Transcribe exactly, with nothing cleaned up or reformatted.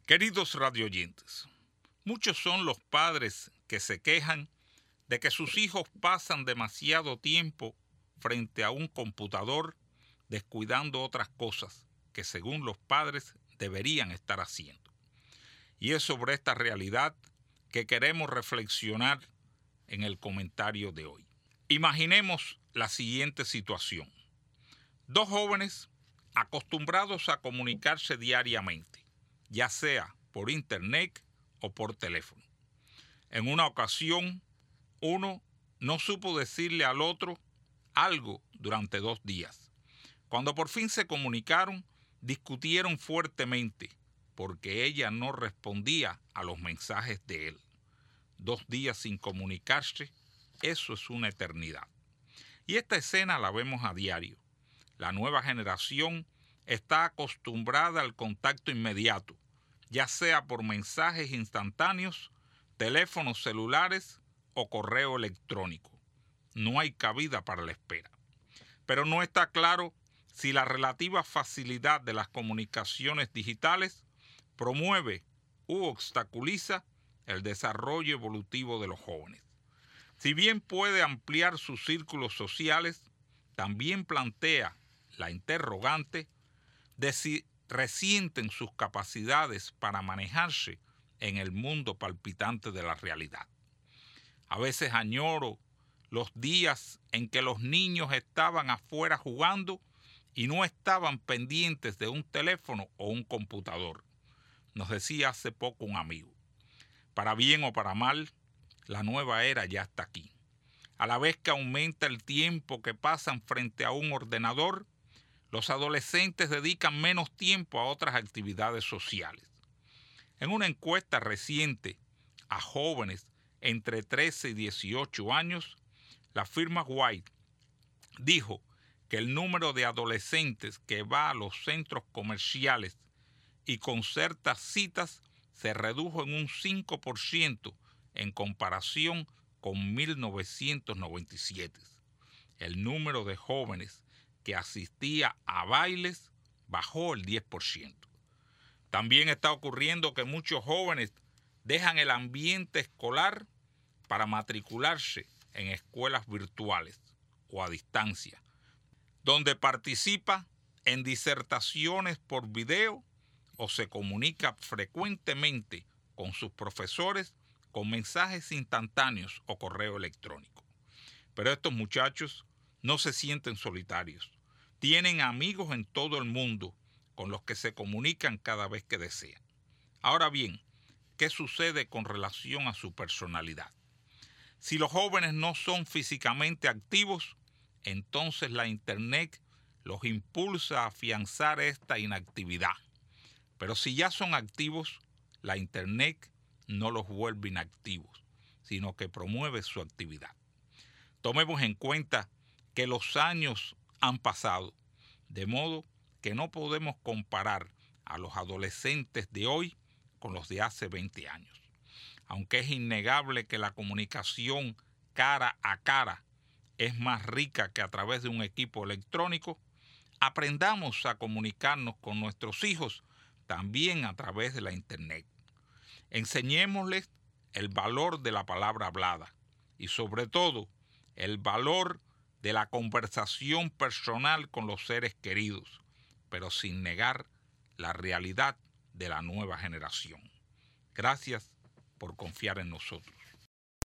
Queridos radioyentes, muchos son los padres que se quejan de que sus hijos pasan demasiado tiempo frente a un computador descuidando otras cosas que según los padres deberían estar haciendo. Y es sobre esta realidad que queremos reflexionar en el comentario de hoy. Imaginemos la siguiente situación. Dos jóvenes acostumbrados a comunicarse diariamente, ya sea por internet o por teléfono. En una ocasión, uno no supo decirle al otro algo durante dos días. Cuando por fin se comunicaron, discutieron fuertemente porque ella no respondía a los mensajes de él. Dos días sin comunicarse, eso es una eternidad. Y esta escena la vemos a diario. La nueva generación está acostumbrada al contacto inmediato, ya sea por mensajes instantáneos, teléfonos celulares o correo electrónico. No hay cabida para la espera. Pero no está claro si la relativa facilidad de las comunicaciones digitales promueve u obstaculiza el desarrollo evolutivo de los jóvenes. Si bien puede ampliar sus círculos sociales, también plantea la interrogante de si resienten sus capacidades para manejarse en el mundo palpitante de la realidad. A veces añoro los días en que los niños estaban afuera jugando y no estaban pendientes de un teléfono o un computador. Nos decía hace poco un amigo, para bien o para mal, la nueva era ya está aquí. A la vez que aumenta el tiempo que pasan frente a un ordenador, los adolescentes dedican menos tiempo a otras actividades sociales. En una encuesta reciente a jóvenes entre trece y dieciocho años, la firma White dijo que el número de adolescentes que va a los centros comerciales y concerta citas se redujo en un cinco por ciento en comparación con mil novecientos noventa y siete. El número de jóvenes que asistía a bailes bajó el diez por ciento. También está ocurriendo que muchos jóvenes dejan el ambiente escolar para matricularse en escuelas virtuales o a distancia, donde participa en disertaciones por video o se comunica frecuentemente con sus profesores con mensajes instantáneos o correo electrónico. Pero estos muchachos no se sienten solitarios. Tienen amigos en todo el mundo con los que se comunican cada vez que desean. Ahora bien, ¿qué sucede con relación a su personalidad? Si los jóvenes no son físicamente activos, entonces la Internet los impulsa a afianzar esta inactividad. Pero si ya son activos, la Internet no los vuelve inactivos, sino que promueve su actividad. Tomemos en cuenta que los años han pasado, de modo que no podemos comparar a los adolescentes de hoy con los de hace veinte años. Aunque es innegable que la comunicación cara a cara es más rica que a través de un equipo electrónico, aprendamos a comunicarnos con nuestros hijos también a través de la Internet. Enseñémosles el valor de la palabra hablada y sobre todo el valor de la conversación personal con los seres queridos, pero sin negar la realidad de la nueva generación. Gracias por confiar en nosotros.